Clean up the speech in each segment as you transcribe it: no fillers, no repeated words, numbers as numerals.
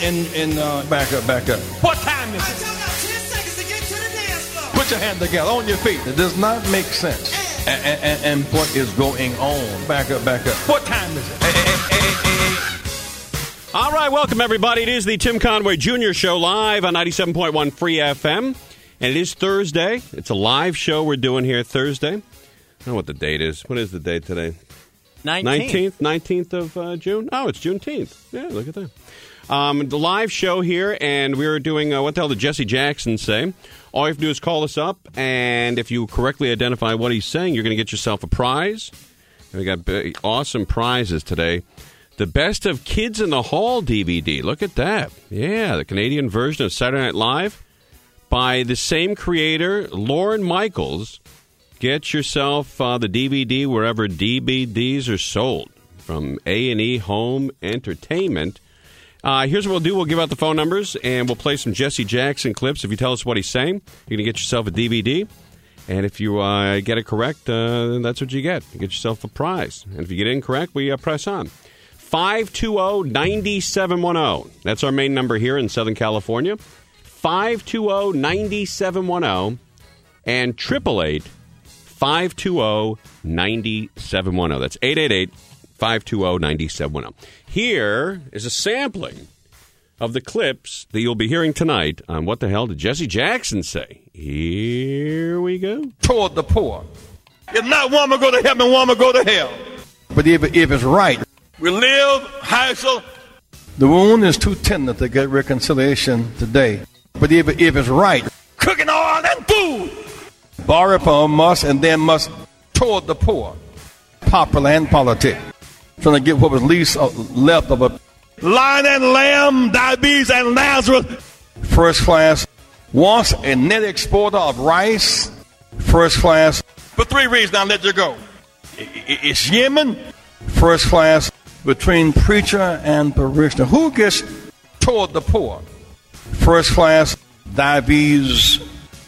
Back up. What time is it? Put your hand together on your feet. It does not make sense. And what is going on? Back up. What time is it? All right, welcome everybody. It is the Tim Conway Jr. Show live on 97.1 Free FM. And it is Thursday. It's a live show we're doing here Thursday. I don't know what the date is. What is the date today? 19th of June? Oh, it's Juneteenth. Yeah, look at that. The live show here, and we're doing What the Hell Did Jesse Jackson Say? All you have to do is call us up, and if you correctly identify what he's saying, you're going to get yourself a prize. And we got awesome prizes today. The Best of Kids in the Hall DVD. Look at that. Yeah, the Canadian version of Saturday Night Live by the same creator, Lorne Michaels. Get yourself the DVD wherever DVDs are sold from A&E Home Entertainment. Here's what we'll do. We'll give out the phone numbers, and we'll play some Jesse Jackson clips. If you tell us what he's saying, you're going to get yourself a DVD. And if you get it correct, that's what you get. You get yourself a prize. And if you get it incorrect, we press on. 520-9710. That's our main number here in Southern California. 520-9710 and 888-520-9710. That's 888-520-9710. Here is a sampling of the clips that you'll be hearing tonight on What the Hell Did Jesse Jackson Say? Here we go. Toward the poor. If not, one will go to heaven, one will go to hell. But if it's right, we live, hassle. The wound is too tender to get reconciliation today. But if it's right, cooking oil and food. Borrow from us and then must toward the poor. Popular and politics. Trying to get what was least left of a lion and lamb, diabetes and Lazarus. First class. Once a net exporter of rice. First class. For 3 reasons, I'll let you go. It's Yemen. First class. Between preacher and parishioner. Who gets toward the poor? First class. Diabetes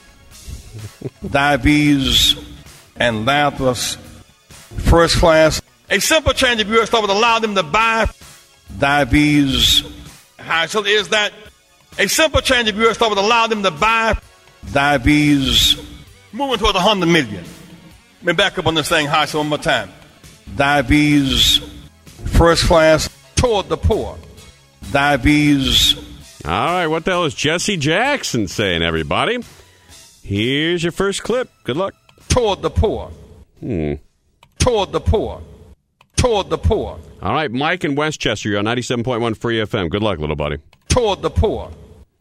and Lazarus. First class. A simple change of U.S. law would allow them to buy diabetes. So is that a simple change of U.S. law would allow them to buy diabetes. Moving towards 100 million. Let me back up on this thing, so one more time. Diabetes, first class, toward the poor. Diabetes. All right, what the hell is Jesse Jackson saying, everybody? Here's your first clip. Good luck. Toward the poor. Toward the poor. Toward the poor. All right, Mike in Westchester, you're on 97.1 Free FM. Good luck, little buddy. Toward the poor.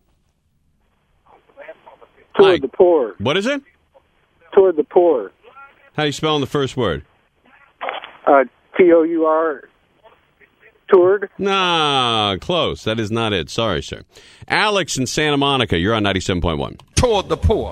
Toward the poor. What is it? Toward the poor. How are you spelling the first word? T-O-U-R. Toward. Nah, close. That is not it. Sorry, sir. Alex in Santa Monica, you're on 97.1. Toward the poor.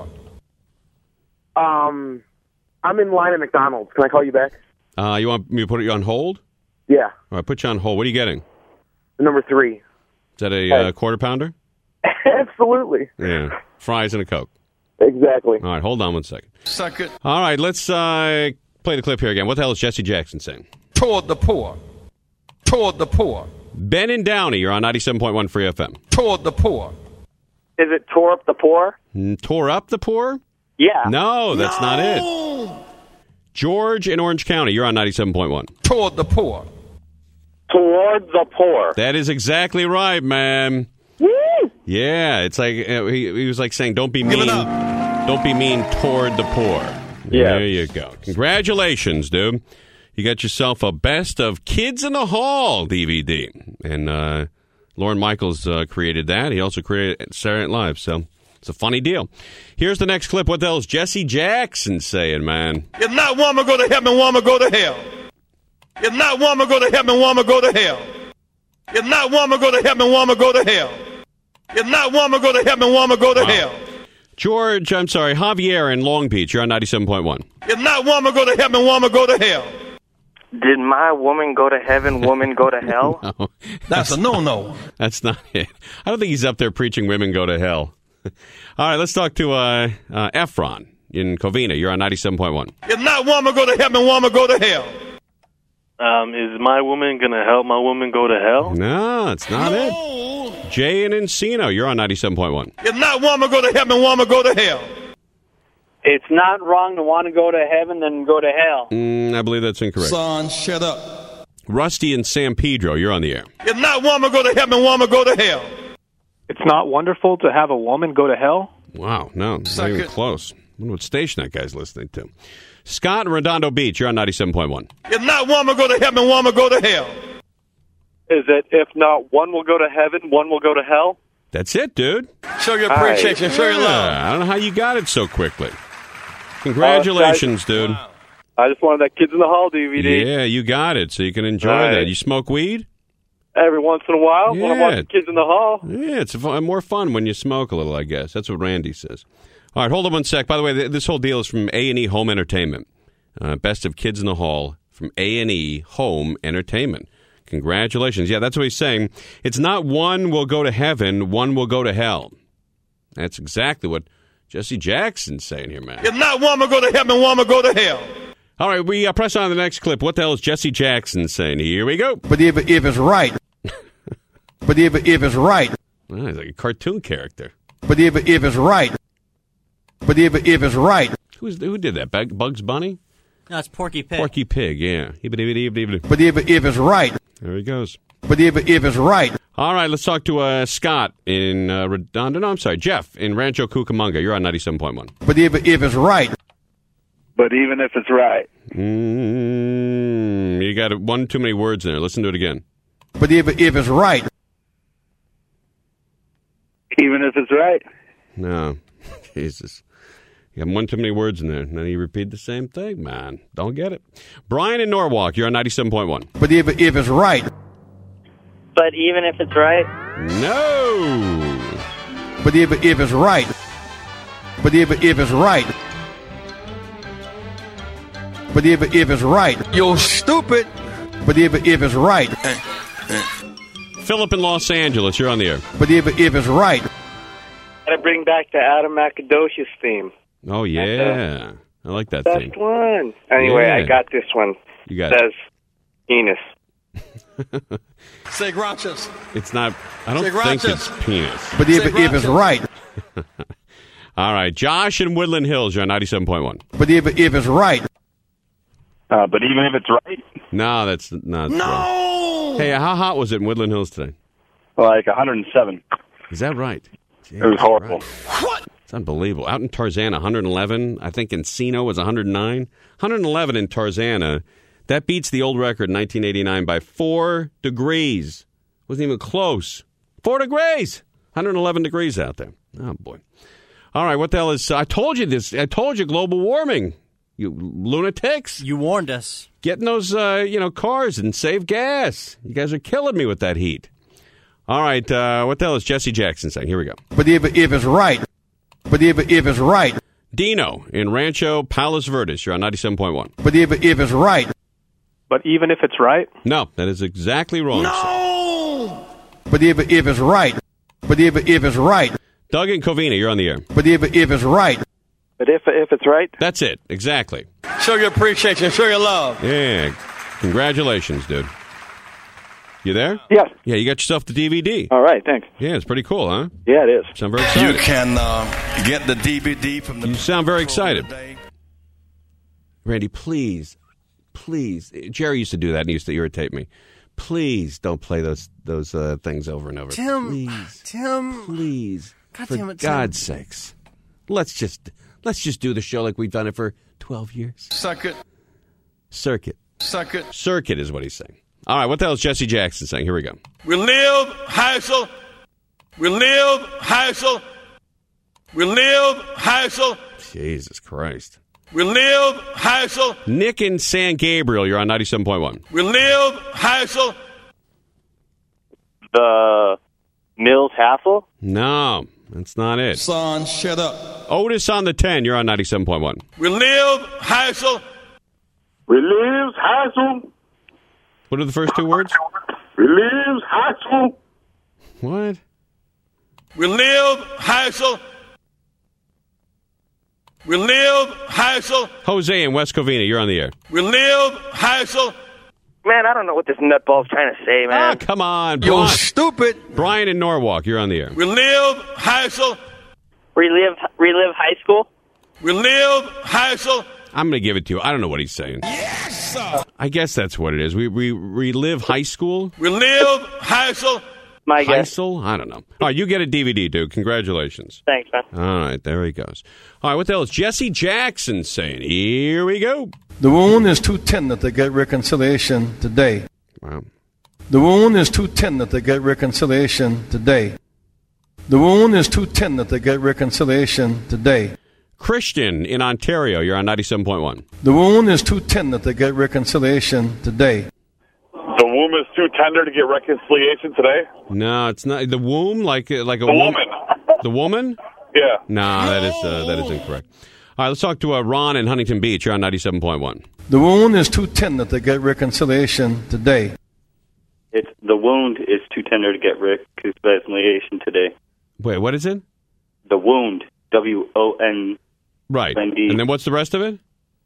I'm in line at McDonald's. Can I call you back? You want me to put you on hold? Yeah. All right, put you on hold. What are you getting? Number 3. Is that a quarter pounder? Absolutely. Yeah. Fries and a Coke. Exactly. All right, hold on one second. Suck it. All right, let's play the clip here again. What the hell is Jesse Jackson saying? Toward the poor. Toward the poor. Ben in Downey, you're on 97.1 Free FM. Toward the poor. Is it tore up the poor? Tore up the poor? Yeah. No, that's not it. George in Orange County, you're on 97.1. Toward the poor. Toward the poor. That is exactly right, man. Woo! Yeah, it's like he was like saying, "Don't be mean. Don't be mean toward the poor." Yeah. There you go. Congratulations, dude. You got yourself a Best of Kids in the Hall DVD, and Lorne Michaels created that. He also created Saturday Night Live, so it's a funny deal. Here's the next clip. What the hell is Jesse Jackson saying, man? If not, one will go to heaven, one will go to hell. If not, one will go to heaven, one will go to hell. If not, one will go to heaven, one will go to hell. If not, one will go to heaven, one will go to hell. George, I'm sorry, Javier in Long Beach, you're on 97.1. If not, one will go to heaven, one will go to hell. Did my woman go to heaven, woman go to hell? No. That's a no-no. That's not it. I don't think he's up there preaching women go to hell. All right, let's talk to Efron in Covina. You're on 97.1. If not, one will go to heaven, one will go to hell. Is my woman going to help my woman go to hell? No, it's not it. Jay in Encino, you're on 97.1. If not woman go to heaven, woman go to hell. It's not wrong to want to go to heaven than go to hell. I believe that's incorrect. Son, shut up. Rusty in San Pedro, you're on the air. If not woman go to heaven, woman go to hell. It's not wonderful to have a woman go to hell? Wow, no, not even close. I wonder what station that guy's listening to. Scott in Redondo Beach, you're on 97.1. If not woman go to heaven, woman go to hell. Is it if not one will go to heaven, one will go to hell? That's it, dude. Show your appreciation, show your love. I don't know how you got it so quickly. Congratulations, dude. Wow. I just wanted that Kids in the Hall DVD. Yeah, you got it, so you can enjoy that. You smoke weed? Every once in a while when I watch the Kids in the Hall. Yeah, it's more fun when you smoke a little, I guess. That's what Randy says. All right, hold on one sec. By the way, this whole deal is from A&E Home Entertainment. Best of Kids in the Hall from A&E Home Entertainment. Congratulations. Yeah, that's what he's saying. It's not one will go to heaven, one will go to hell. That's exactly what Jesse Jackson's saying here, man. If not woman go to heaven, woman go to hell. All right, we press on to the next clip. What the hell is Jesse Jackson saying? Here we go. But if it's right. But if it's right. Well, he's like a cartoon character. But if it's right. But if it's right. Who did that? Bugs Bunny? No, it's Porky Pig. Porky Pig, yeah. But if it's right. There he goes. But if it's right. All right, let's talk to Scott in Redondo. No, I'm sorry, Jeff in Rancho Cucamonga. You're on 97.1. But if it's right. But even if it's right. You got one too many words in there. Listen to it again. But if it's right. Even if it's right. No. Jesus. You have one too many words in there. Now you repeat the same thing, man. Don't get it. Brian in Norwalk, you're on 97.1. But if it's right. But even if it's right? No. But if it's right. But if it's right. But if it's right. You're stupid. But if it's right. Philip in Los Angeles, you're on the air. But if it's right. Got to bring back the Adam Macadocious theme. Oh, yeah. I like that Best theme. one. Anyway, Yeah. I got this one. You got it. Says penis. Say gracias. It's not, I don't Say think gracias. it's penis. But if it's right. All right, Josh in Woodland Hills, you're on 97.1. But if it's right. But even if it's right? No, that's not No! right. Hey, how hot was it in Woodland Hills today? Like 107. Is that right? It was horrible. What? It's unbelievable. Out in Tarzana, 111. I think Encino was 109. 111 in Tarzana. That beats the old record in 1989 by 4 degrees. Wasn't even close. 4 degrees. 111 degrees out there. Oh, boy. All right, what the hell is... I told you this. I told you global warming. You lunatics. You warned us. Get in those, cars and save gas. You guys are killing me with that heat. All right, what the hell is Jesse Jackson saying? Here we go. But if it's right. But if it's right. Dino in Rancho Palos Verdes. You're on 97.1. But if it's right. But even if it's right? No, that is exactly wrong. No! But if it's right. But if it's right. Doug in Covina, you're on the air. But if it's right. But if it's right? That's it, exactly. Show your appreciation, show your love. Yeah, congratulations, dude. You there? Yes. Yeah, you got yourself the DVD. All right, thanks. Yeah, it's pretty cool, huh? Yeah, it is. Sound very excited. You can get the DVD from the... You sound very excited. Randy, please. Jerry used to do that and used to irritate me. Please don't play those things over and over. Tim. Please. God For damn it, God's sakes. Let's just do the show like we've done it for 12 years. Suck it. Circuit. Suck it. Circuit is what he's saying. All right, what the hell is Jesse Jackson saying? Here we go. We live, hassle. We live, hassle. We live, hassle. Jesus Christ. We live, hassle. Nick in San Gabriel, you're on 97.1. We live, hassle. The Mills Hassle? No, that's not it. Son, shut up. Otis on the 10, you're on 97.1. We live, hassle. Relieves hassle. What are the first two words? Relieves hassle. What? We live, hassle. We live, hassle. Jose in West Covina, you're on the air. We live, hassle. Man, I don't know what this nutball's trying to say, man. Ah, come on. You're stupid. Brian in Norwalk, you're on the air. Relive high school. Relive high school? Relive high school. I'm going to give it to you. I don't know what he's saying. Yes, sir. I guess that's what it is. We relive high school? Relive high school. My High guess. school? I don't know. All right, you get a DVD, dude. Congratulations. Thanks, man. All right, there he goes. All right, what the hell is Jesse Jackson saying? Here we go. The wound is too tender to get reconciliation today. Wow. The wound is too tender to get reconciliation today. The wound is too tender to get reconciliation today. Christian in Ontario, you're on 97.1. The wound is too tender to get reconciliation today. The womb is too tender to get reconciliation today? No, it's not. The womb, like a The woman. The woman? Yeah. No, that is incorrect. All right, let's talk to Ron in Huntington Beach. You're on 97.1. The wound is too tender to get reconciliation today. The wound is too tender to get reconciliation today. Wait, what is it? The wound, W-O-N. Right. And then what's the rest of it?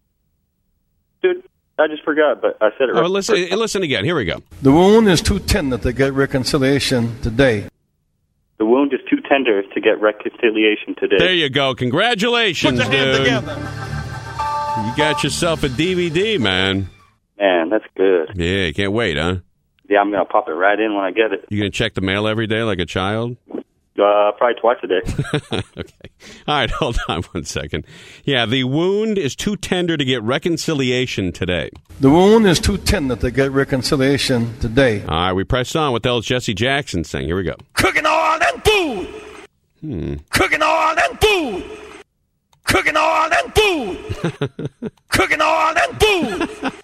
Dude, I just forgot, but I said it right. Oh, listen again. Here we go. The wound is too tender to get reconciliation today. The wound is too tender to get reconciliation today. There you go. Congratulations, Put your hands dude. together. You got yourself a DVD, man. Man, that's good. Yeah, you can't wait, huh? Yeah, I'm going to pop it right in when I get it. You going to check the mail every day like a child? Probably twice a day. Okay. All right, hold on one second. Yeah, the wound is too tender to get reconciliation today. The wound is too tender to get reconciliation today. All right, we press on. What the hell is Jesse Jackson saying? Here we go. Cooking oil and food. Cooking oil and food. Cooking oil and food. Cooking oil and food.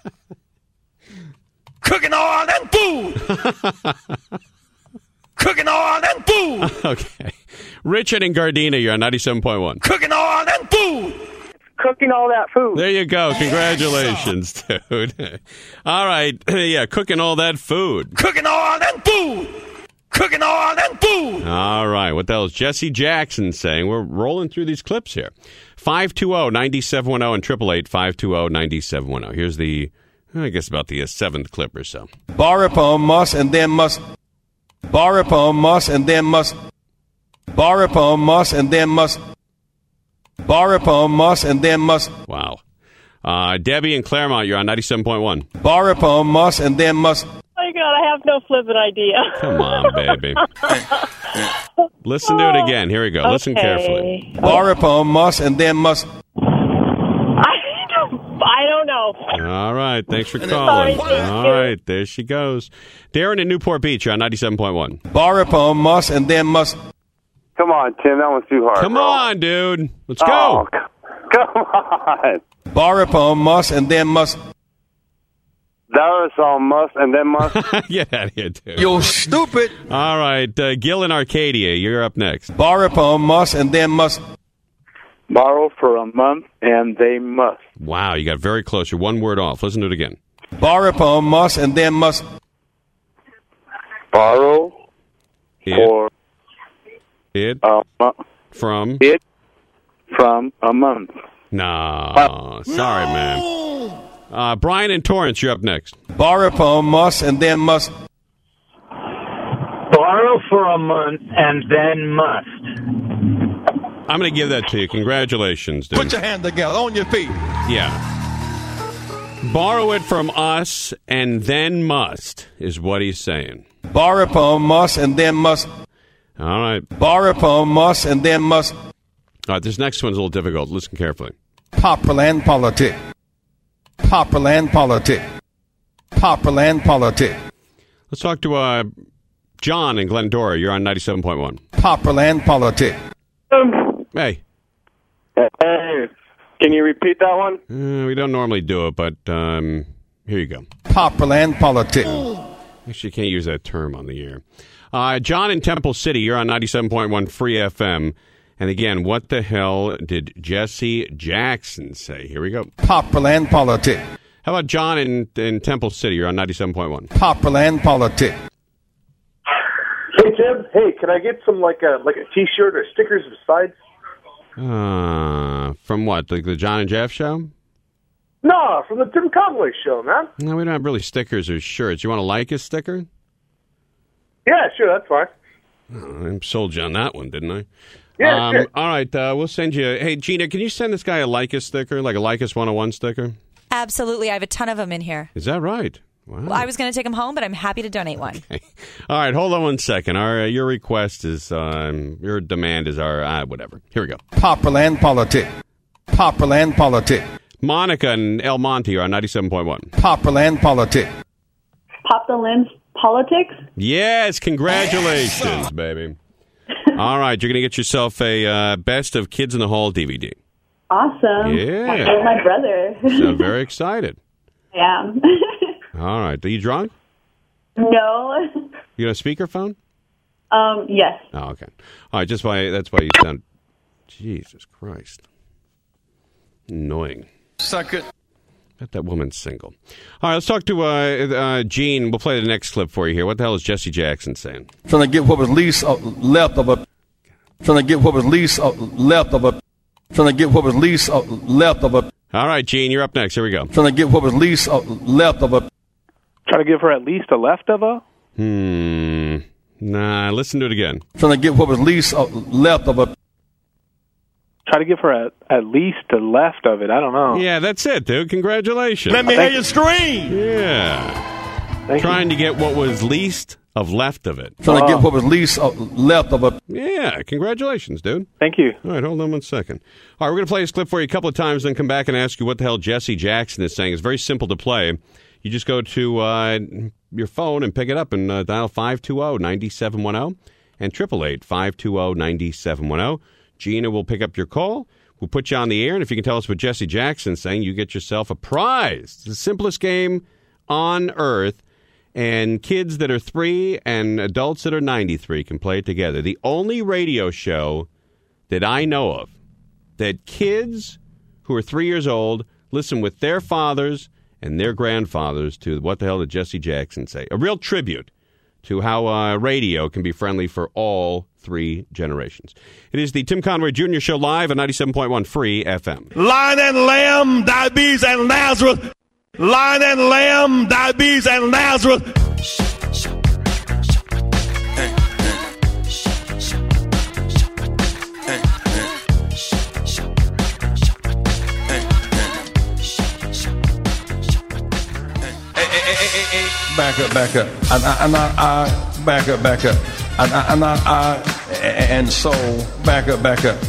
Cooking oil and food. Cooking oil and food. Okay. Richard in Gardena, you're on 97.1. Cooking oil and food. Cooking all that food. There you go. Congratulations, dude. All right. Yeah, cooking all that food. Cooking oil and food. Cooking oil and food. All right. What the hell is Jesse Jackson saying? We're rolling through these clips here. 520-9710 and 888-520-9710. Here's the, I guess, about the seventh clip or so. Bar upon must and then must. Bar upon must and then must. Bar upon must and then must. Bar upon must and then must. Wow. Debbie in Claremont, you're on 97.1. Bar upon must and then must. Oh my God, I have no flippant idea. Come on, baby. Listen to it again. Here we go. Listen carefully. Bar upon must and then must. I don't know. All right. Thanks for calling. Sorry, All right. There she goes. Darren in Newport Beach, you're on 97.1. Bar upon must and then must. Come on, Tim. That one's too hard. Come bro. on, dude. Let's go. Oh, come on. Bar upon must and then must. That was all must and then must. Get out of here, dude. You're stupid. All right. Gil in Arcadia, you're up next. Bar upon must and then must. Borrow for a month and they must. Wow, you got very close. You're one word off. Listen to it again. Bar upon must and then must. Borrow for it from it from a month. No, sorry, man. Brian in Torrance, you're up next. Bar upon must and then must. Borrow for a month and then must. I'm going to give that to you. Congratulations, dude. Put your hand together on your feet. Yeah. Borrow it from us and then must is what he's saying. Bar upon must and then must. All right. Bar upon must and then must. All right, this next one's a little difficult. Listen carefully. Popperland politic. Popperland politic. Popperland politic. Let's talk to John in Glendora. You're on 97.1. Popperland politic. Hey. Hey. Can you repeat that one? We don't normally do it, but here you go. Popperland politic. Actually, you can't use that term on the air. John in Temple City, you're on 97.1 Free FM. And again, what the hell did Jesse Jackson say? Here we go. Popperland politic. How about John in Temple City? You're on 97.1. Popperland politic. Hey, Tim. Hey, can I get some like a T-shirt or stickers besides? From what? The John and Jeff show? No, from the Tim Conway Show, man. No, we don't have really stickers or shirts. You want a Lycus sticker? Yeah, sure, that's fine. Oh, I sold you on that one, didn't I? Yeah, sure. All right, we'll send you... Hey, Gina, can you send this guy a Lycus sticker, like a Lycus 101 sticker? Absolutely. I have a ton of them in here. Is that right? Wow. Well, I was going to take them home, but I'm happy to donate one. Okay. All right, hold on one second. Your request is... your demand is our... whatever. Here we go. Popperland Politic. Popperland Politic. Monica and El Monte are on 97.1. Popperland Politic. Popperland Politics? Yes, congratulations, baby. All right, you're going to get yourself a Best of Kids in the Hall DVD. Awesome. Yeah. That's my brother. So very excited. Yeah. All right. Are you drunk? No. You got a speakerphone? Yes. Oh, okay. All right, that's why you sound... Jesus Christ. Annoying. Suck it. Bet that woman's single. All right, let's talk to Gene. We'll play the next clip for you here. What the hell is Jesse Jackson saying? Trying to get what was least left of a... Trying to get what was least left of a... Trying to get what was least left of a... All right, Gene, you're up next. Here we go. Trying to get what was least left of a... Try to give her at least a left of a? Nah, listen to it again. Trying to get what was least left of a... Try to give her at least a left of it. I don't know. Yeah, that's it, dude. Congratulations. Let me hear you scream. Yeah. Trying to get what was least of left of it. Trying to get what was least left of a... Yeah, congratulations, dude. Thank you. All right, hold on one second. All right, we're going to play this clip for you a couple of times, then come back and ask you what the hell Jesse Jackson is saying. It's very simple to play. You just go to your phone and pick it up and dial 520-9710 and 888-520-9710. Gina will pick up your call. We'll put you on the air, and if you can tell us what Jesse Jackson's saying, you get yourself a prize. It's the simplest game on earth, and kids that are 3 and adults that are 93 can play it together. The only radio show that I know of that kids who are 3 years old listen with their fathers and their grandfathers to What the Hell Did Jesse Jackson Say? A real tribute to how radio can be friendly for all 3 generations. It is the Tim Conway Jr. Show live on 97.1 Free FM. Lion and lamb, diabetes and Lazarus. Lion and lamb, diabetes and Lazarus. Back up. Back up. And so, back up.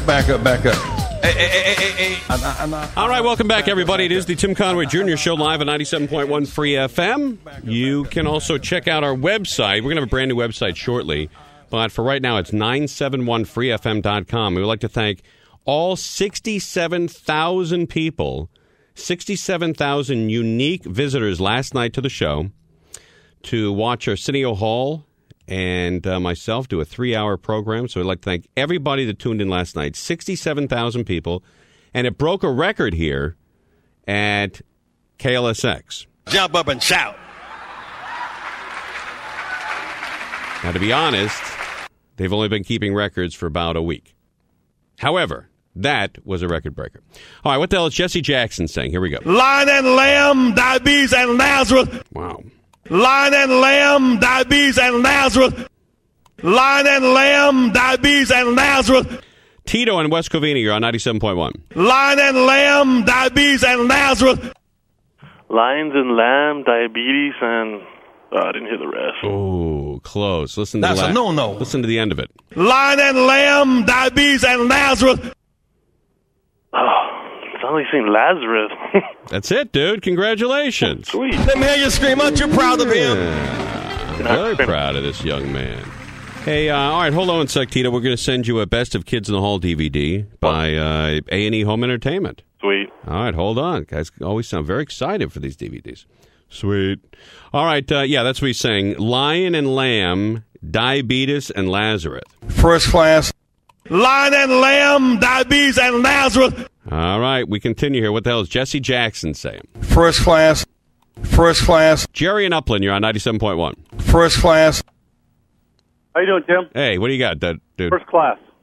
All right, welcome back, everybody. It is the Tim Conway Jr. Show live on 97.1 Free FM. You can also check out our website. We're going to have a brand new website shortly, but for right now, it's 971freefm.com. We would like to thank all 67,000 people, 67,000 unique visitors last night to the show to watch Arsenio Hall and myself do a 3-hour program. So I'd like to thank everybody that tuned in last night, 67,000 people. And it broke a record here at KLSX. Jump up and shout. Now, to be honest, they've only been keeping records for about a week. However, that was a record breaker. All right, what the hell is Jesse Jackson saying? Here we go. Lion and lamb, diabetes and Lazarus. Wow. Lion and lamb, diabetes and Lazarus. Lion and lamb, diabetes and Lazarus. Tito and West Covina, you're on 97.1. Lion and lamb, diabetes and Lazarus. Lions and lamb, diabetes, and... I didn't hear the rest. Oh, close. Listen to That's a no-no. Listen to the end of it. Lion and lamb, diabetes and Lazarus. Oh, it's only seen Lazarus. That's it, dude. Congratulations. Sweet. Let me hear you scream. Aren't you proud of him? I'm very proud of this young man. Hey, all right, hold on a sec, Tito. We're going to send you a Best of Kids in the Hall DVD by A&E Home Entertainment. Sweet. All right, hold on. Guys always sound very excited for these DVDs. Sweet. All right, yeah, that's what he's saying. Lion and lamb, diabetes, and Lazarus. First class. Lion and lamb, diabetes and Lazarus. All right, we continue here. What the hell is Jesse Jackson saying? First class. First class. Jerry and Upland, you're on 97.1. First class. How you doing, Tim? Hey, what do you got, dude? First class.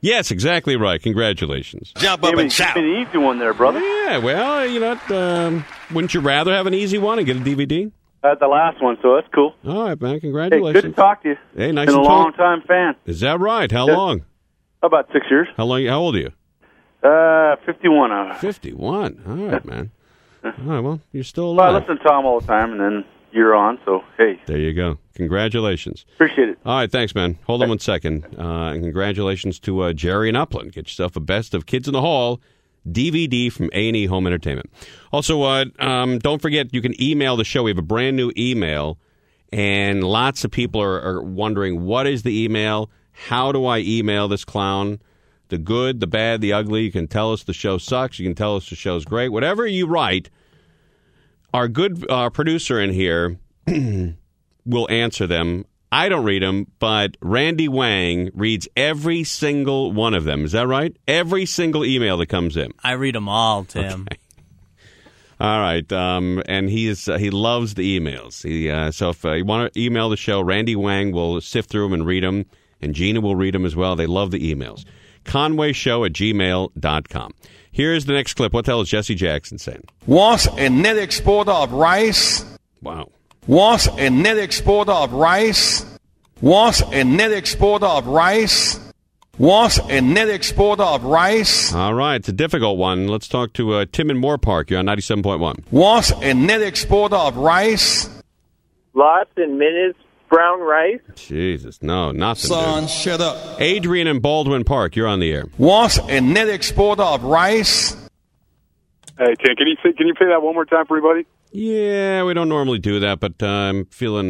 Yes, exactly right. Congratulations. Jump up and shout. An easy one there, brother. Yeah, well, you know what? Wouldn't you rather have an easy one and get a DVD? The last one, so that's cool. All right, man. Hey, Congratulations. good to talk to you. Hey, nice Been to a talk. long-time fan. Is that right? How Yeah. long? About 6 years. How old are you? 51. 51. All right, man. All right, well, you're still Well, I alive. listen to Tom all the time, and then you're on, so hey. There you go. Congratulations. Appreciate it. All right, thanks, man. Hold on 1 second. And congratulations to Jerry and Upland. Get yourself a Best of Kids in the Hall DVD from A&E Home Entertainment. Also, don't forget, you can email the show. We have a brand new email, and lots of people are wondering, what is the email? How do I email this clown? The good, the bad, the ugly. You can tell us the show sucks. You can tell us the show's great. Whatever you write, our good producer in here will answer them. I don't read them, but Randy Wang reads every single one of them. Is that right? Every single email that comes in. I read them all, Tim. Okay. All right, and he loves the emails. So if you want to email the show, Randy Wang will sift through them and read them, and Gina will read them as well. They love the emails. ConwayShow@gmail.com. Here's the next clip. What the hell is Jesse Jackson saying? Was a net exporter of rice. Wow. Was a net exporter of rice. Was a net exporter of rice. Was a net exporter of rice. All right, it's a difficult one. Let's talk to Tim in Moore Park. You're on 97.1. Was a net exporter of rice. Lots and minutes brown rice. Jesus, no, nothing. Son, dude. shut up. Adrian in Baldwin Park. You're on the air. Was a net exporter of rice. Hey, Tim, can you play that one more time for everybody? Yeah, we don't normally do that, but I'm feeling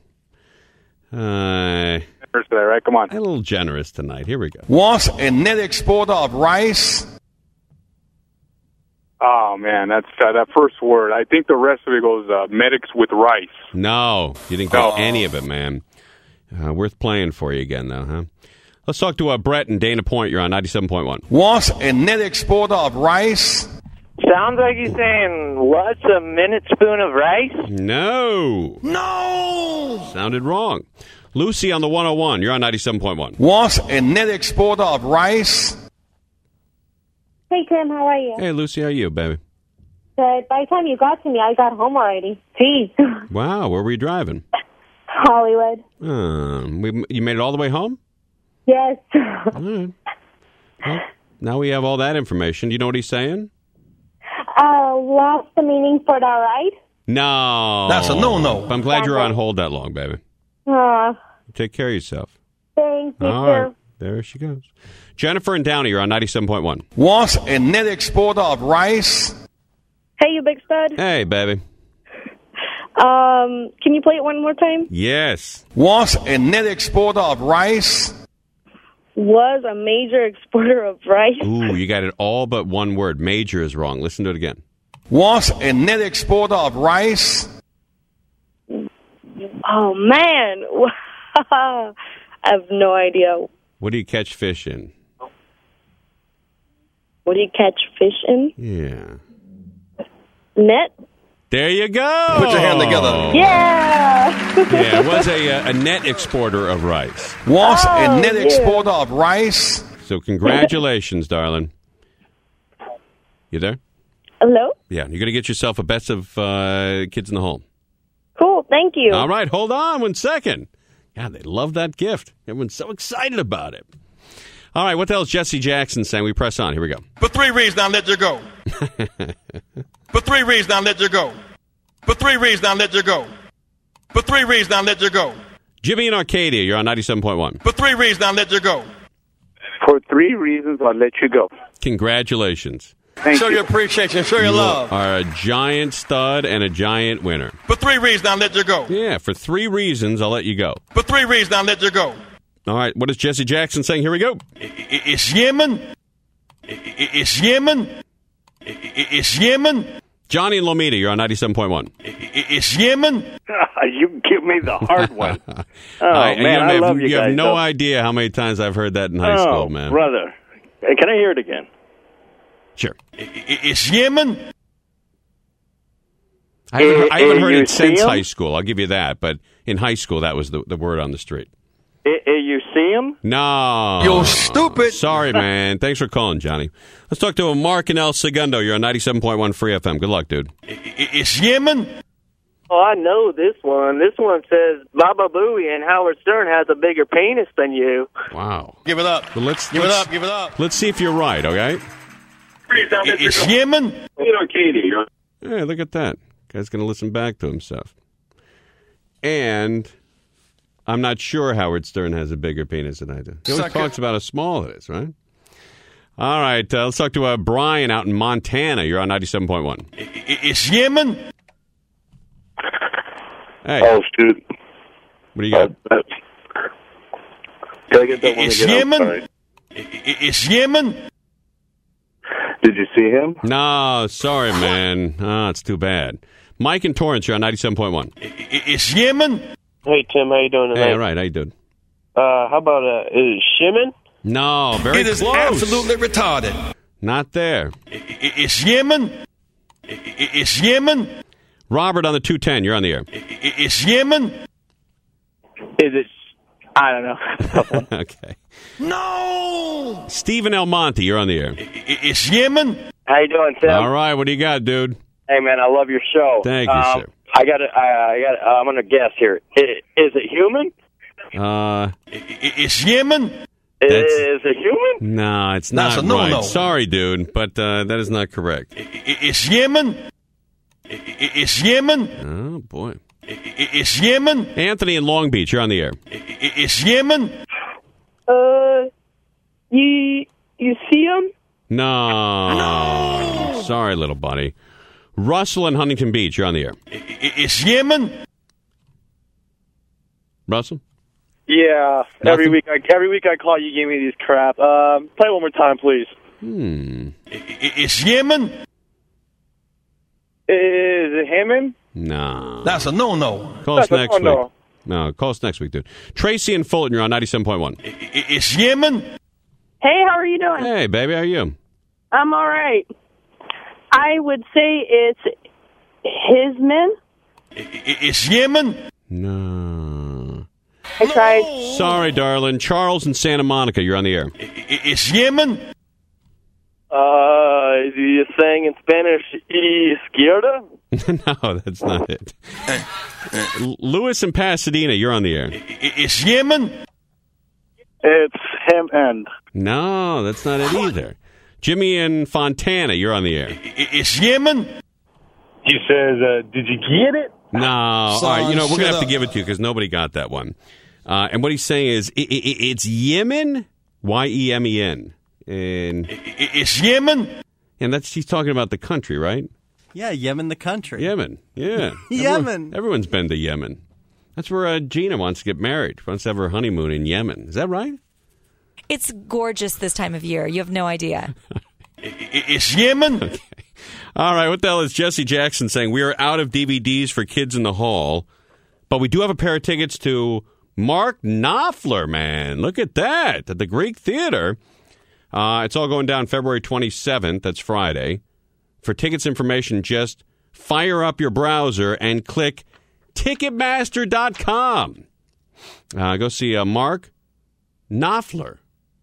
First today, right? Come on. a little generous tonight. Here we go. Was a net exporter of rice. Oh, man, that's that first word. I think the rest of it goes medics with rice. No, you didn't get any of it, man. Worth playing for you again, though, huh? Let's talk to Brett in Dana Point. You're on 97.1. Was a net exporter of rice. Sounds like you're saying, what's a minute spoon of rice? No. No! Sounded wrong. Lucy on the 101. You're on 97.1. Was a net exporter of rice. Hey, Tim, how are you? Hey, Lucy, how are you, baby? Good. By the time you got to me, I got home already. Jeez. Wow, where were you driving? Hollywood. You made it all the way home? Yes. All right. Well, now we have all that information. Do you know what he's saying? Lost the meaning for that, right? No. That's a no-no. I'm glad you're on hold that long, baby. Take care of yourself. Thanks, you All too. right. There she goes. Jennifer and Downey, you're on 97.1. Was a net exporter of rice. Hey, you big stud. Hey, baby. Can you play it one more time? Yes. Was a net exporter of rice. Was a major exporter of rice. Ooh, you got it all but one word. Major is wrong. Listen to it again. Was a net exporter of rice. Oh, man. I have no idea. What do you catch fish in? What do you catch fish in? Yeah. Net? There you go. Put your hand together. Yeah. Yeah, it was a net exporter of rice. Was a net yeah. exporter of rice. So congratulations, darling. You there? Hello? Yeah, you're going to get yourself a Best of Kids in the Home. Cool, thank you. All right, hold on 1 second. God, they love that gift. Everyone's so excited about it. All right, what the hell is Jesse Jackson saying? We press on. Here we go. For 3 reasons, I'll let you go. For 3 reasons, I'll let you go. For 3 reasons, I'll let you go. For 3 reasons, I'll let you go. Jimmy in Arcadia, you're on 97.1. For 3 reasons, I'll let you go. For 3 reasons, I'll let you go. Congratulations. Thank Show you. your appreciation. Show your love. Are a giant stud and a giant winner. For 3 reasons, I'll let you go. Yeah, for 3 reasons, I'll let you go. For 3 reasons, I'll let you go. All right, what is Jesse Jackson saying? Here we go. It's Yemen. It's Yemen. It's Yemen. Johnny and Lomita, you're on 97.1. It's Yemen. You give me the hard one. Oh, man, I love you You guys. have no idea how many times I've heard that in high school, man. Brother. Hey, can I hear it again? Sure. It's Yemen. I haven't heard you it since see 'em? high school. I'll give you that. But in high school, that was the word on the street. You see him? No. You're stupid. Sorry, man. Thanks for calling, Johnny. Let's talk to Mark in El Segundo. You're on 97.1 Free FM. Good luck, dude. It's Yemen. Oh, I know this one. This one says Baba Booey and Howard Stern has a bigger penis than you. Wow. Give it up. Well, Give it up. Give it up. Let's see if you're right, okay? It's Yemen. Hey, look at that. Guy's going to listen back to himself. And I'm not sure Howard Stern has a bigger penis than I do. He always talks about how small it is, right? All right, let's talk to Brian out in Montana. You're on 97.1. It's Yemen. Hey. Oh, shoot. What do you got? Can I get that one It's again? Yemen. I'm sorry. It's Yemen. Did you see him? No, sorry, man. Oh, it's too bad. Mike in Torrance, you're on 97.1. It's Yemen. Hey, Tim, how you doing tonight? Hey, all right, how you doing? How about, is it Shimon? No, very It is close. absolutely retarded. Not there. It's Yemen. It's Yemen. Robert on the 210, you're on the air. It's Yemen. Is it? I don't know. Okay. No. Stephen El Monte, you're on the air. It's Yemen. How you doing, Tim? All right, what do you got, dude? Hey, man, I love your show. Thank you, sir. I'm going to guess here. Is it human? It's Yemen. Is it human? No, it's That's not a no-no. right. Sorry, dude, but that is not correct. It's Yemen. It's Yemen. Oh, boy. It's Yemen. Anthony in Long Beach, you're on the air. It's Yemen. You see him? No. Sorry, little buddy. Russell in Huntington Beach, you're on the air. It's Yemen. Russell? Yeah. Nothing? Every week I call you, give me these crap. Play it one more time, please. It's Yemen. Is it Hammond? No. That's a no-no. Call us That's a next week. no-no. No, call us next week, dude. Tracy in Fulton, you're on 97.1. It's Yemen. Hey, how are you doing? Hey, baby, how are you? I'm all right. I would say it's Hisman. It's Yemen. No. I tried. Sorry, darling. Charles in Santa Monica, you're on the air. It's Yemen. Is he saying in Spanish, izquierda? No, that's not it. Lewis in Pasadena, you're on the air. It's Yemen. It's him and. No, that's not it either. Jimmy in Fontana, you're on the air. It's Yemen. He says, did you get it? No. All right, we're going to have to up. give it to you because nobody got that one. And what he's saying is it's Yemen, Y-E-M-E-N. And it's Yemen. And he's talking about the country, right? Yeah, Yemen, the country. Yemen, yeah. Yemen. Everyone's been to Yemen. That's where Gina wants to get married. Wants to have her honeymoon in Yemen. Is that right? It's gorgeous this time of year. You have no idea. It's Yemen. Okay. All right, what the hell is Jesse Jackson saying? We are out of DVDs for Kids in the Hall, but we do have a pair of tickets to Mark Knopfler, man. Look at that, at the Greek Theater. It's all going down February 27th. That's Friday. For tickets information, just fire up your browser and click Ticketmaster.com. Go see Mark Knopfler.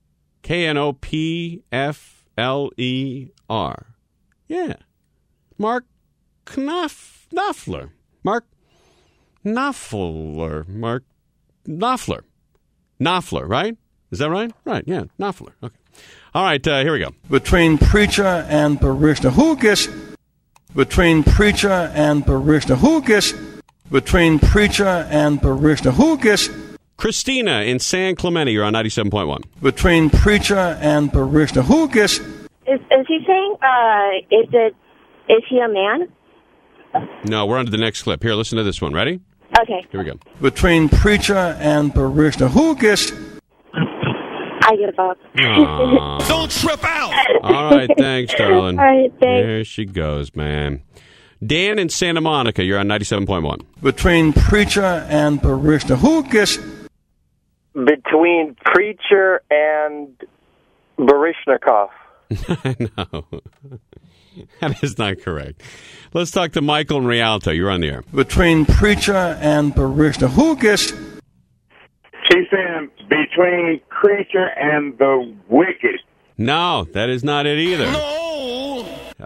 Knopfler. Yeah. Mark Knopfler. Mark Knopfler. Mark Knopfler. Knopfler, right? Is that right? Right, yeah. Knopfler. Okay. All right, here we go. Between preacher and parishioner. Who gets between preacher and parishioner? Who gets between preacher and parishioner? Who gets Christina in San Clemente, you're on 97.1. between preacher and parishioner? Who gets Is he saying, is he a man? No, we're on to the next clip. Here, listen to this one. Ready? Okay. Here we go. between preacher and parishioner? Who gets I get a bob. Aw. Don't trip out. All right, thanks, darling. All right, thanks. There she goes, man. Dan in Santa Monica, you're on 97.1. between preacher and parishioner? Who gets Between preacher and Baryshnikov. No, that is not correct. Let's talk to Michael in Rialto. You're on the air. between preacher and parishioner? Who gets She's saying between Preacher and the Wicked. No, that is not it either. No.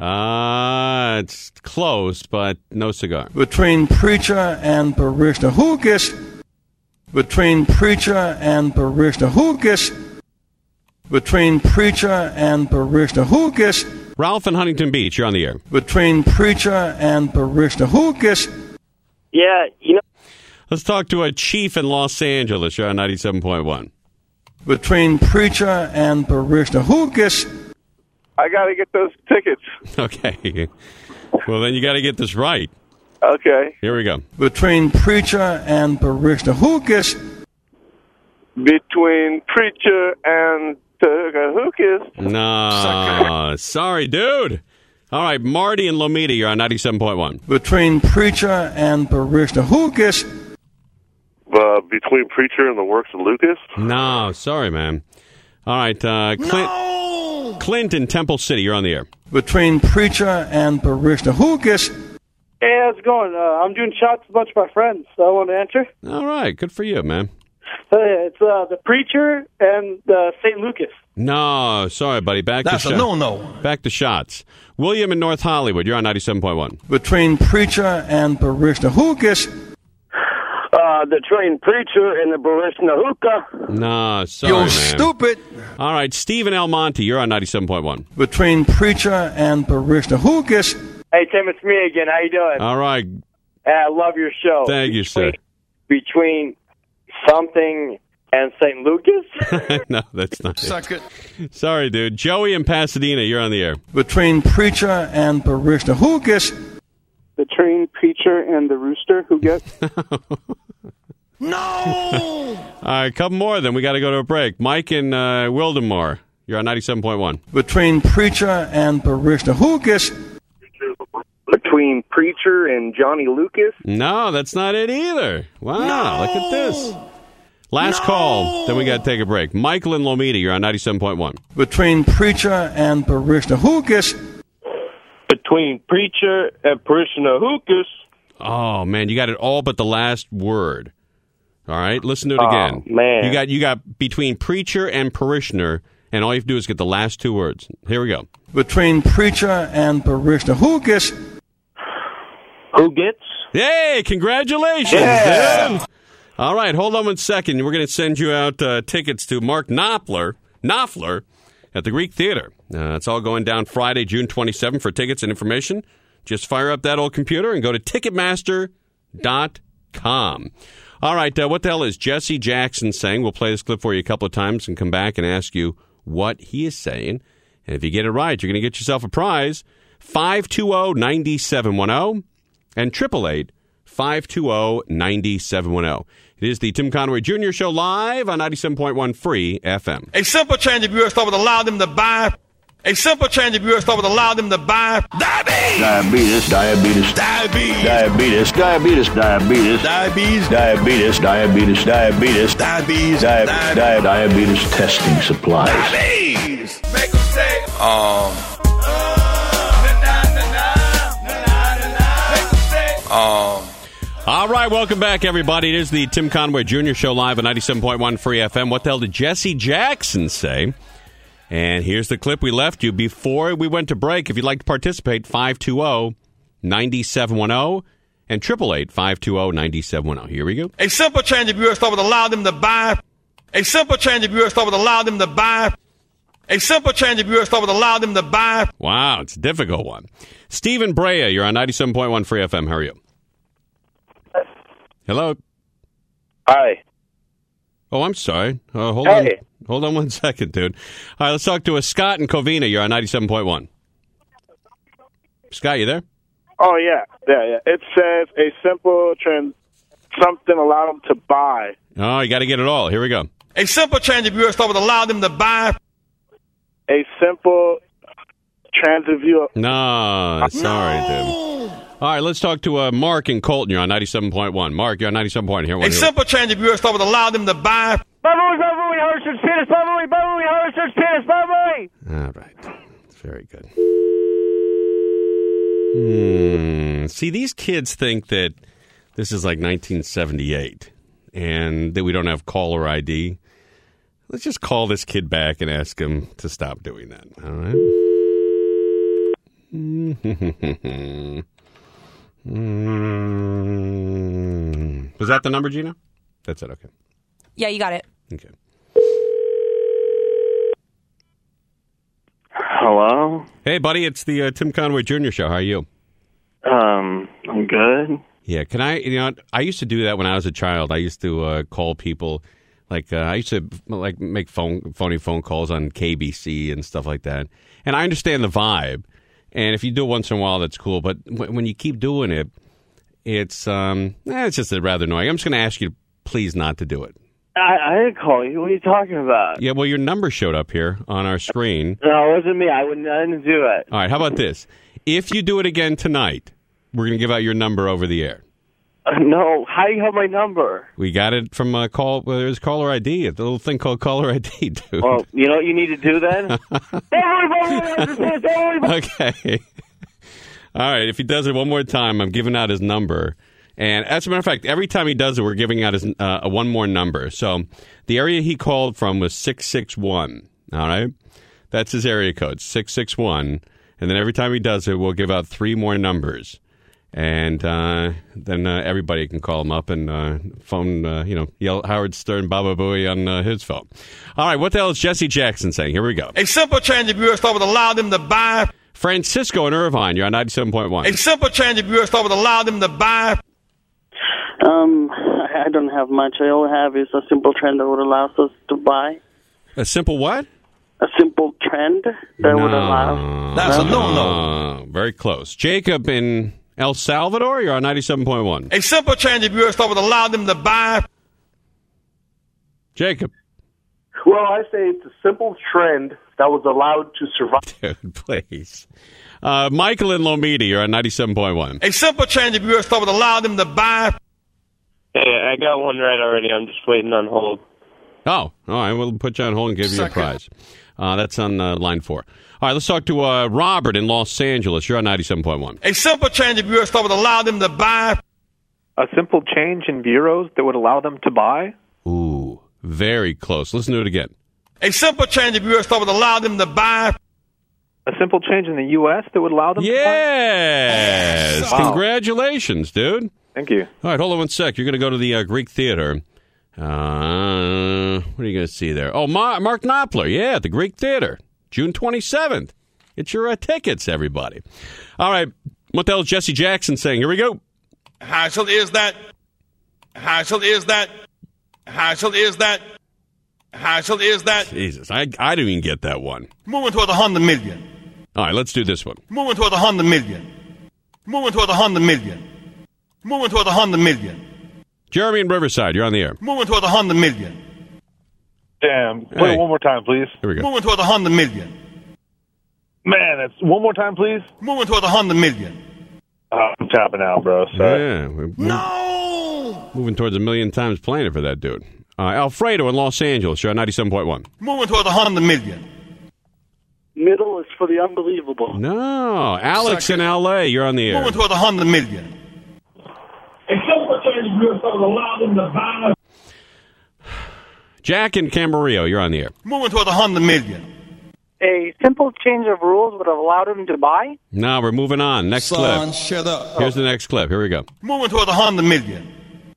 It's close, but no cigar. Between preacher and parishioner. Who gets between preacher and parishioner? Who gets between preacher and parishioner? Who gets Ralph in Huntington Beach, you're on the air. between preacher and parishioner? Who gets Yeah, you know. Let's talk to a chief in Los Angeles. You're on 97.1. between preacher and parishioner? Who gets I got to get those tickets. Okay. Well, then you got to get this right. Okay. Here we go. between preacher and parishioner? Who gets Between Preacher and Hookus. No. Sorry, dude. All right, Marty and Lomita, you're on 97.1. between preacher and parishioner? Who gets Between Preacher and the Works of Lucas? No, sorry, man. All right, Clint in Temple City, you're on the air. between preacher and parishioner? Who gets Hey, how's it going? I'm doing shots with a bunch of my friends, so I want to answer. All right, good for you, man. It's the Preacher and St. Lucas. No, sorry, buddy. That's a no-no. Back to shots. William in North Hollywood, you're on 97.1. between preacher and parishioner? Who gets Between Preacher and the parishioner hookah. No, sorry, you man. stupid All right, Stephen El Monte, you're on 97.1. between preacher and parishioner? Who gets Hey, Tim, it's me again. How you doing? All right. I love your show. Thank you, sir. Between something and St. Lucas? No, that's not Suck it. Sorry, dude. Joey in Pasadena, you're on the air. between preacher and parishioner? Who gets Between Preacher and the Rooster, who gets? no All right, a couple more, then we got to go to a break. Mike in Wildomore, you're on 97.1. between preacher and parishioner? Who gets Between Preacher and Johnny Lucas? No, that's not it either. Wow, look at this. Last call, then we got to take a break. Michael in Lomita, you're on 97.1. between preacher and parishioner? Who gets Between Preacher and parishioner Hookus. Oh, man, you got it all but the last word. All right, listen to it again. Man. You got between preacher and parishioner, and all you have to do is get the last two words. Here we go. between preacher and parishioner? Who gets Who gets? Hey, congratulations, dude. All right, hold on 1 second. We're going to send you out tickets to Mark Knopfler at the Greek Theater. It's all going down Friday, June 27th. For tickets and information, just fire up that old computer and go to Ticketmaster.com. All right, what the hell is Jesse Jackson saying? We'll play this clip for you a couple of times and come back and ask you what he is saying. And if you get it right, you're going to get yourself a prize. 520-9710 and 888-520-9710. It is the Tim Conway Jr. Show live on 97.1 Free FM. A simple change of your store would allow them to buy. A simple change of your store would allow them to buy Diabetes, diabetes, diabetes, diabetes, diabetes, diabetes, diabetes, diabetes, diabetes, diabetes, diabetes, diabetes testing supplies. Diabetes. Make them say, All right, welcome back, everybody. It is the Tim Conway Jr. Show live on 97.1 Free FM. What the hell did Jesse Jackson say? And here's the clip we left you before we went to break. If you'd like to participate, 520-9710 and 888-520-9710. Here we go. a simple change of your store would allow them to buy. A simple change of your store would allow them to buy. A simple change of your store would allow them to buy. Wow, it's a difficult one. Stephen Brea, you're on 97.1 Free FM. How are you? Hello? Hi. Oh, I'm sorry. Hold Hey. on. Hold on 1 second, dude. All right, let's talk to a Scott in Covina. You're on 97.1. Scott, you there? Oh, yeah. It says a simple something allow them to buy. Oh, you got to get it all. Here we go. A simple change of your store would allow them to buy. A simple transview. No, sorry, dude. All right, let's talk to Mark in Colton. You're on 97.1. Mark, you're on 97.1. Here, A simple change of your store would allow them to buy. Bubbly, Horse's penis, bubbly, Horse's penis, bubbly. All right. Very good. See, these kids think that this is like 1978. and that we don't have caller ID. Let's just call this kid back and ask him to stop doing that. All right. Was that the number, Gina? That's it. Okay. Yeah, you got it. Okay. Hello? Hey, buddy, it's the Tim Conway Jr. Show. How are you? I'm good. Yeah, can I, I used to do that when I was a child. I used to call people, I used to, make phony phone calls on KBC and stuff like that. And I understand the vibe. And if you do it once in a while, that's cool. But when you keep doing it, it's just rather annoying. I'm just going to ask you to please not to do it. I didn't call you. What are you talking about? Yeah, well, your number showed up here on our screen. No, it wasn't me. I didn't do it. All right, how about this? If you do it again tonight, we're going to give out your number over the air. No, how do you have my number? We got it from there's caller ID, a little thing called caller ID, dude. Well, you know what you need to do then? Okay. All right, if he does it one more time, I'm giving out his number. And as a matter of fact, every time he does it, we're giving out his one more number. So the area he called from was 661, all right? That's his area code, 661. And then every time he does it, we'll give out 3 more numbers. And then everybody can call him up and yell Howard Stern, Baba Booey on his phone. All right, what the hell is Jesse Jackson saying? Here we go. A simple change of U.S. law would allow them to buy. Francisco in Irvine, you're on 97.1. A simple change of U.S. law would allow them to buy. I don't have much. I all I have is a simple trend that would allow us to buy. A simple what? A simple trend that would allow. That's a no-no. Very close. Jacob in El Salvador, you're on 97.1. A simple change of U.S. law would allow them to buy. Jacob. Well, I say it's a simple trend that was allowed to survive. Dude, please. Michael in Lomita, you're on 97.1. A simple change of U.S. law would allow them to buy. Hey, I got one right already. I'm just waiting on hold. Oh, all right. We'll put you on hold and give you a prize. That's on line 4. All right, let's talk to Robert in Los Angeles. You're on 97.1. A simple change of U.S. law would allow them to buy. A simple change in bureaus that would allow them to buy? Ooh, very close. Listen to it again. A simple change of U.S. law would allow them to buy. A simple change in the U.S. that would allow them to buy? Yes! Wow. Congratulations, dude. Thank you. All right, hold on one sec. You're going to go to the Greek Theater. What are you going to see there? Oh, Mark Knopfler. Yeah, at the Greek Theater. June 27th. Get your tickets, everybody. All right. What the hell is Jesse Jackson saying? Here we go. Hassel is that. Hassel is that. Hassel is that. Hassel is that. Jesus, I didn't even get that one. Moving toward the Honda Million. All right, let's do this one. Moving toward the Honda Million. Moving toward the Honda Million. Moving toward the Honda Million. Jeremy in Riverside, you're on the air. Moving toward the Honda Million. Damn. Play it one more time, please. Here we go. Moving toward the Honda Million. Man, it's one more time, please. Moving toward the Honda Million. I'm tapping out, bro. Sorry. Yeah. We're moving towards 1 million times playing it for that dude. Alfredo in Los Angeles, you're on 97.1. Moving toward the Honda Million. Middle is for the unbelievable. No. Alex in L.A., you're on the air. Moving toward the Honda Million. Jack in Camarillo, you're on the air. Moving toward the Honda Million. A simple change of rules would have allowed him to buy? No, we're moving on. Next clip. Shut up. Here's the next clip. Here we go. Moving toward the Honda Million.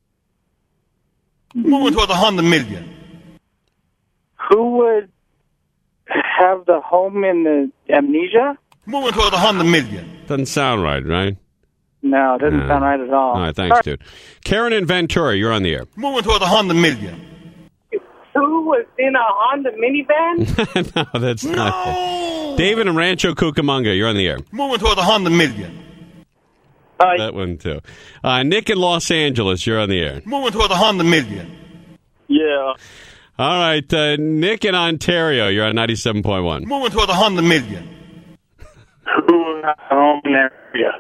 Moving toward the Honda Million. Who would have the home in the Amnesia? Moving toward the Honda Million. Doesn't sound right, right? No, it doesn't sound right at all. All right, thanks, dude. Karen in Ventura, you're on the air. Moving toward the Honda Million. Who was in a Honda minivan? No, that's not it. David in Rancho Cucamonga, you're on the air. Moving toward the Honda Million. That one, too. Nick in Los Angeles, you're on the air. Moving toward the Honda Million. Yeah. All right, Nick in Ontario, you're on 97.1. Moving toward the Honda Million. Who has a home in the area?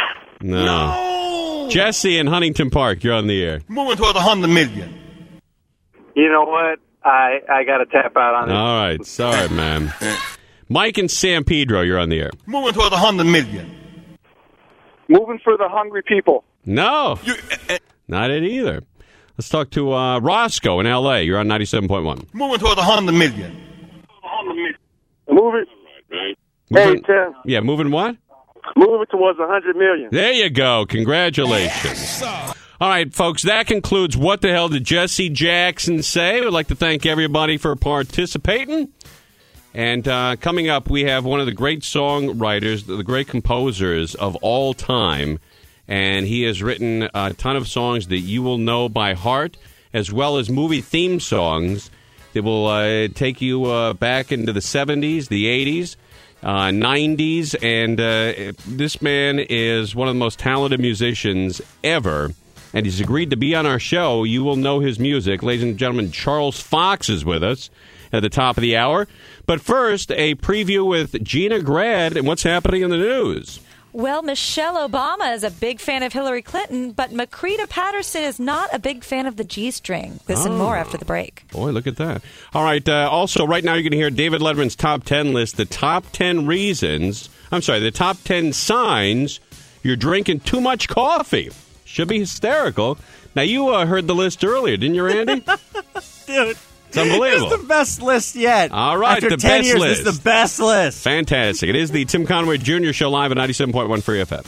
No. Jesse in Huntington Park, you're on the air. Moving toward the Honda Million. You know what? I got to tap out on it. All right. Sorry, man. Mike in San Pedro, you're on the air. Moving toward the Honda Million. Moving for the hungry people. No. Not it either. Let's talk to Roscoe in L.A. You're on 97.1. Moving towards 100 million. Moving. Hey, Tim. Yeah, moving what? Moving towards 100 million. There you go. Congratulations. All right, folks, that concludes What the Hell Did Jesse Jackson Say? We'd like to thank everybody for participating. And coming up, we have one of the great songwriters, the great composers of all time. And he has written a ton of songs that you will know by heart, as well as movie theme songs that will take you back into the 70s, the 80s, 90s. And this man is one of the most talented musicians ever. And he's agreed to be on our show. You will know his music. Ladies and gentlemen, Charles Fox is with us at the top of the hour. But first, a preview with Gina Grad and what's happening in the news. Well, Michelle Obama is a big fan of Hillary Clinton, but Makrita Patterson is not a big fan of the G-string. This and more after the break. Boy, look at that. All right, also, right now you're going to hear David Letterman's top 10 list, the top 10 the top 10 signs you're drinking too much coffee. Should be hysterical. Now, you heard the list earlier, didn't you, Randy? Dude. It's unbelievable. It's the best list yet. All right, After the 10 best years, list. It's the best list. Fantastic. It is the Tim Conway Jr. Show live at 97.1 Free FM.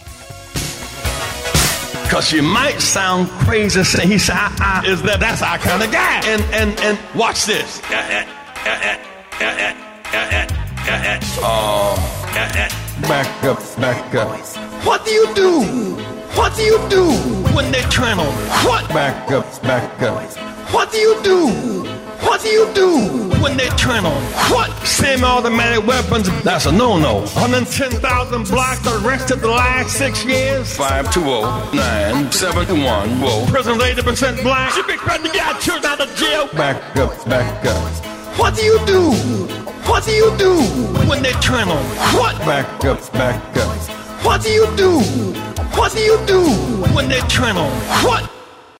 Because you might sound crazy saying he said, that's our kind of guy. And watch this. Back up. What do you do? What do you do when they try on? What? Back up. What do you do? What do you do when they turn on? What? Semi-automatic weapons, that's a no-no. 110,000 blacks arrested the last 6 years. 520-971. Whoa. Prison's 80% black. Should be trying to get children out of jail. Back up. What do you do? What do you do when they turn on? What? Back up. What do you do? What do you do when they turn on? What?